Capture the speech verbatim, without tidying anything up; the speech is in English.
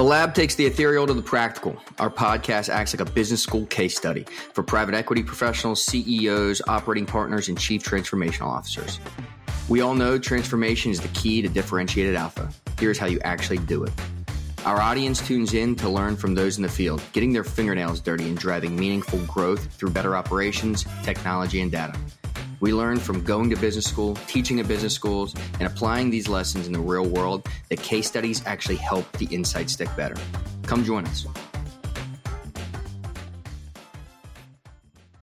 The Lab takes the ethereal to the practical. Our podcast acts like a business school case study for private equity professionals, C E Os, operating partners, and chief transformational officers. We all know transformation is the key to differentiated alpha. Here's how you actually do it. Our audience tunes in to learn from those in the field, getting their fingernails dirty and driving meaningful growth through better operations, technology, and data. We learn from going to business school, teaching at business schools, and applying these lessons in the real world that case studies actually help the insights stick better. Come join us.